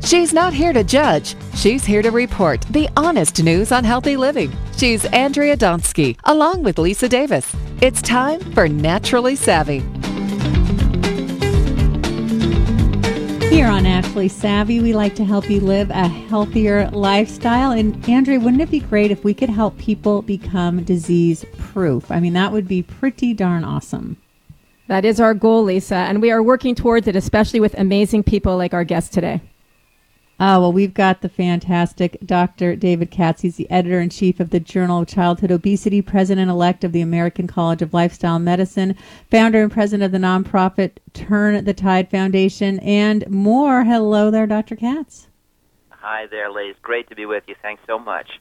She's not here to judge. She's here to report the honest news on healthy living. She's Andrea Donsky, along with Lisa Davis. It's time for Naturally Savvy. Here on Naturally Savvy, we like to help you live a healthier lifestyle. And Andrea, wouldn't it be great if we could help people become disease-proof? I mean, that would be pretty darn awesome. That is our goal, Lisa, and we are working towards it, especially with amazing people like our guest today. Oh, well, we've got the fantastic Dr. David Katz. He's the editor-in-chief of the Journal of Childhood Obesity, president-elect of the American College of Lifestyle Medicine, founder and president of the nonprofit Turn the Tide Foundation, and more. Hello there, Dr. Katz. Hi there, Liz. Great to be with you. Thanks so much.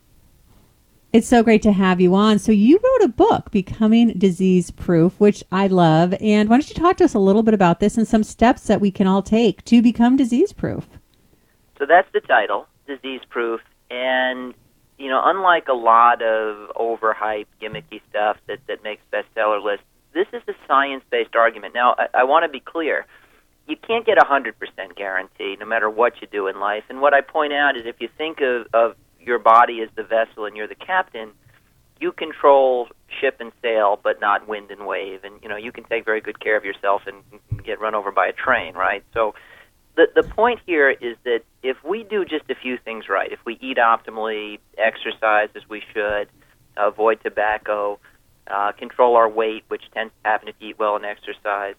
It's so great to have you on. So you wrote a book, Becoming Disease-Proof, which I love. And why don't you talk to us a little bit about this and some steps that we can all take to become disease-proof? So that's the title, Disease-Proof, and, you know, unlike a lot of overhyped, gimmicky stuff that makes bestseller lists, this is a science-based argument. Now, I want to be clear. You can't get a 100% guarantee no matter what you do in life, and what I point out is if you think of your body as the vessel and you're the captain, you control ship and sail, but not wind and wave, and, you know, you can take very good care of yourself and get run over by a train, right? So the point here is that if we do just a few things right, if we eat optimally, exercise as we should, avoid tobacco, control our weight, which tends to happen if you eat well and exercise,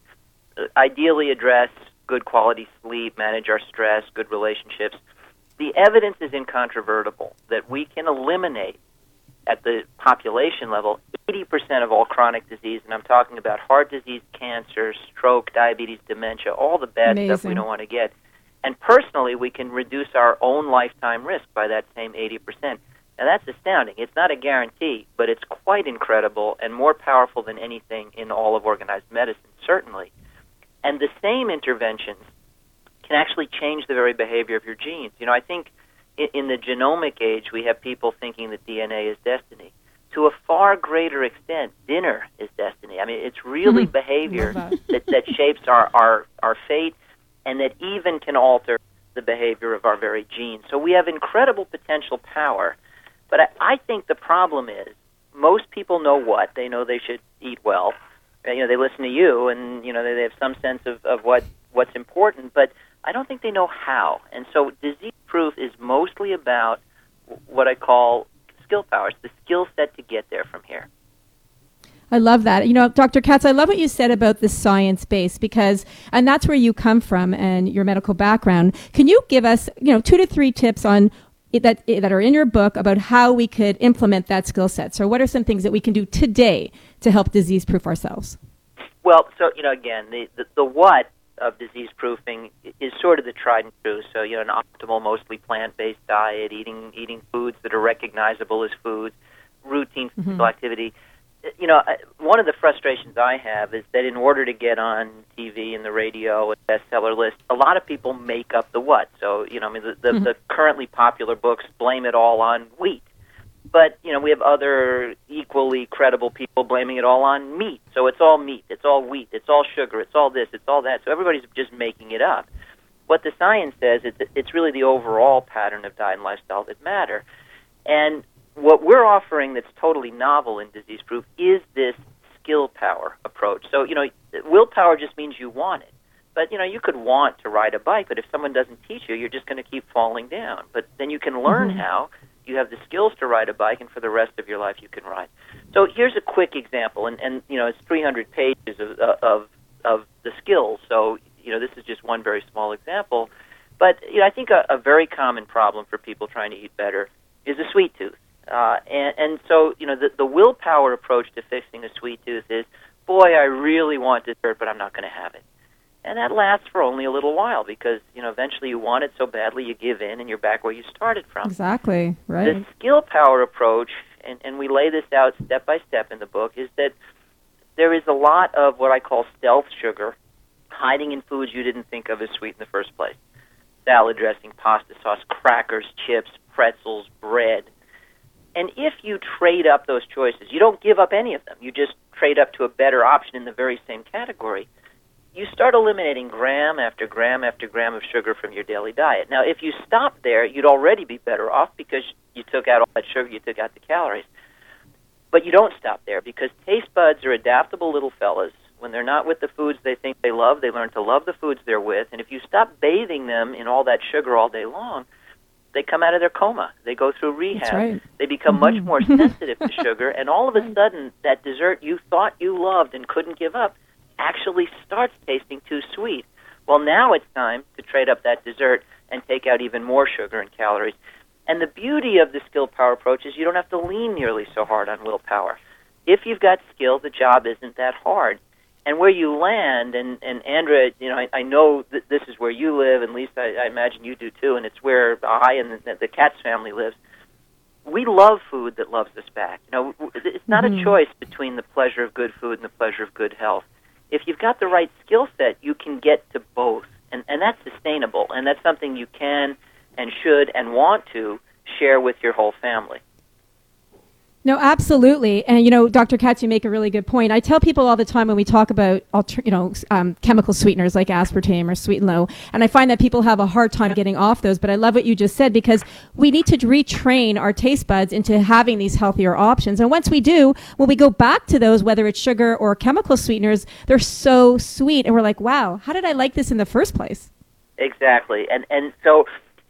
ideally address good quality sleep, manage our stress, good relationships, the evidence is incontrovertible that we can eliminate at the population level 80% of all chronic disease, and I'm talking about heart disease, cancer, stroke, diabetes, dementia, all the bad stuff we don't want to get. And personally, we can reduce our own lifetime risk by that same 80%. Now, that's astounding. It's not a guarantee, but it's quite incredible and more powerful than anything in all of organized medicine, certainly. And the same interventions can actually change the very behavior of your genes. You know, I think in the genomic age, we have people thinking that DNA is destiny. To a far greater extent, dinner is destiny. I mean, it's really behavior that shapes our fate and that even can alter the behavior of our very genes. So we have incredible potential power. But I think the problem is most people know what. They know they should eat well. You know, they listen to you and, you know, they have some sense of what's important, but I don't think they know how. And so disease-proof is mostly about what I call skill power. It's the skill set to get there from here. I love that. You know, Dr. Katz, I love what you said about the science base and that's where you come from and your medical background. Can you give us, 2 to 3 tips on that are in your book about how we could implement that skill set? So what are some things that we can do today to help disease-proof ourselves? Well, so, again, the what of disease-proofing is sort of the tried and true. So, an optimal, mostly plant-based diet, eating foods that are recognizable as foods, routine physical activity. One of the frustrations I have is that in order to get on TV and the radio and bestseller list, a lot of people make up the what. So, the currently popular books blame it all on wheat. But, we have other equally credible people blaming it all on meat. So it's all meat, it's all wheat, it's all sugar, it's all this, it's all that. So everybody's just making it up. What the science says is that it's really the overall pattern of diet and lifestyle that matter. And what we're offering that's totally novel in Disease Proof is this skill power approach. So, willpower just means you want it. But, you could want to ride a bike, but if someone doesn't teach you, you're just going to keep falling down. But then you can learn how. You have the skills to ride a bike, and for the rest of your life you can ride. So here's a quick example, and it's 300 pages of the skills. So, this is just one very small example. But, I think a very common problem for people trying to eat better is a sweet tooth. And so, the willpower approach to fixing a sweet tooth is, boy, I really want dessert, but I'm not going to have it. And that lasts for only a little while because, eventually you want it so badly you give in and you're back where you started from. Exactly, right. The skill power approach, and we lay this out step by step in the book, is that there is a lot of what I call stealth sugar hiding in foods you didn't think of as sweet in the first place. Salad dressing, pasta sauce, crackers, chips, pretzels, bread. And if you trade up those choices, you don't give up any of them. You just trade up to a better option in the very same category. you start eliminating gram after gram after gram of sugar from your daily diet. Now, if you stop there, you'd already be better off because you took out all that sugar, you took out the calories. But you don't stop there because taste buds are adaptable little fellas. When they're not with the foods they think they love, they learn to love the foods they're with. And if you stop bathing them in all that sugar all day long, they come out of their coma. They go through rehab. That's right. They become much more sensitive to sugar. And all of a sudden, that dessert you thought you loved and couldn't give up actually starts tasting too sweet. Well, now it's time to trade up that dessert and take out even more sugar and calories. And the beauty of the skill power approach is you don't have to lean nearly so hard on willpower. If you've got skill, the job isn't that hard. And where you land, and Andrea, I know this is where you live, and Lisa, I imagine you do too, and it's where I and the Katz family lives. We love food that loves us back. It's not a choice between the pleasure of good food and the pleasure of good health. If you've got the right skill set, you can get to both, and that's sustainable, and that's something you can and should and want to share with your whole family. No, absolutely. And, Dr. Katz, you make a really good point. I tell people all the time when we talk about, chemical sweeteners like aspartame or Sweet and Low, and I find that people have a hard time getting off those. But I love what you just said because we need to retrain our taste buds into having these healthier options. And once we do, when we go back to those, whether it's sugar or chemical sweeteners, they're so sweet. And we're like, wow, how did I like this in the first place? Exactly. And so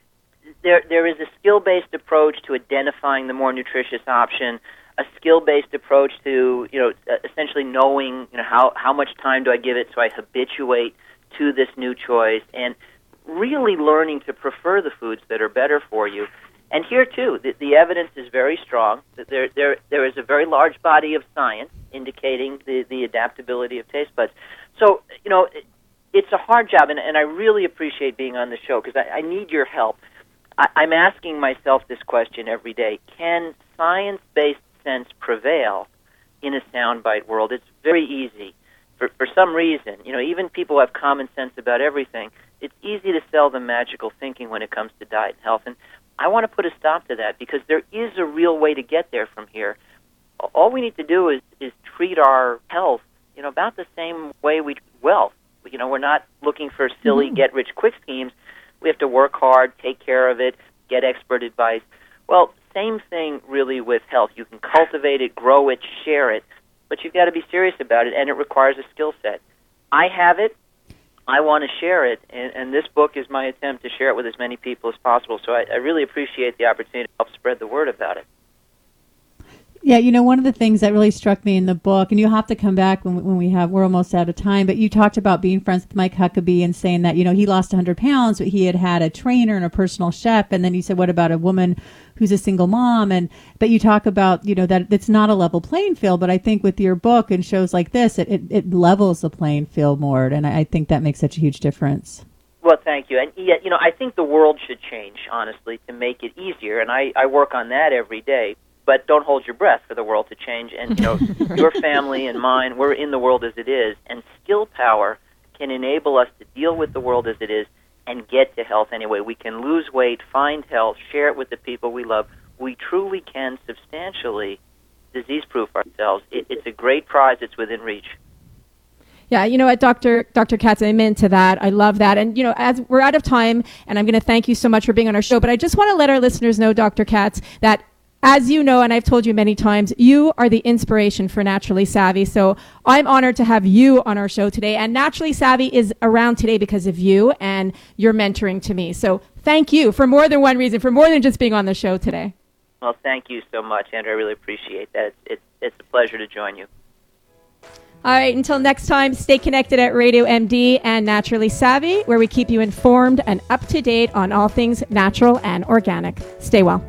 there is a skill-based approach to identifying the more nutritious option, a skill-based approach to, essentially knowing, how much time do I give it so I habituate to this new choice, and really learning to prefer the foods that are better for you. And here, too, the evidence is very strong. There is a very large body of science indicating the adaptability of taste buds. So, it's a hard job, and I really appreciate being on the show because I need your help. I'm asking myself this question every day. Can science-based sense prevail in a soundbite world? It's very easy. For some reason, even people who have common sense about everything, it's easy to sell them magical thinking when it comes to diet and health. And I want to put a stop to that because there is a real way to get there from here. All we need to do is treat our health, about the same way we treat wealth. We're not looking for silly get-rich-quick schemes. We have to work hard, take care of it, get expert advice. Well, same thing really with health. You can cultivate it, grow it, share it, but you've got to be serious about it, and it requires a skill set. I have it. I want to share it, and this book is my attempt to share it with as many people as possible. So I really appreciate the opportunity to help spread the word about it. Yeah, one of the things that really struck me in the book, and you'll have to come back when we're almost out of time, but you talked about being friends with Mike Huckabee and saying that, he lost 100 pounds, but he had a trainer and a personal chef. And then you said, what about a woman who's a single mom? But you talk about, that it's not a level playing field. But I think with your book and shows like this, it levels the playing field more. And I think that makes such a huge difference. Well, thank you. And, I think the world should change, honestly, to make it easier. And I work on that every day. But don't hold your breath for the world to change. And, your family and mine, we're in the world as it is. And skill power can enable us to deal with the world as it is and get to health anyway. We can lose weight, find health, share it with the people we love. We truly can substantially disease-proof ourselves. It's a great prize. It's within reach. Yeah, you know what, Dr. Katz, I'm into that. I love that. And, as we're out of time, and I'm going to thank you so much for being on our show, but I just want to let our listeners know, Dr. Katz, that as you know, and I've told you many times, you are the inspiration for Naturally Savvy. So I'm honored to have you on our show today. And Naturally Savvy is around today because of you and your mentoring to me. So thank you for more than one reason, for more than just being on the show today. Well, thank you so much, Andrew. I really appreciate that. It's a pleasure to join you. All right, until next time, stay connected at Radio MD and Naturally Savvy, where we keep you informed and up to date on all things natural and organic. Stay well.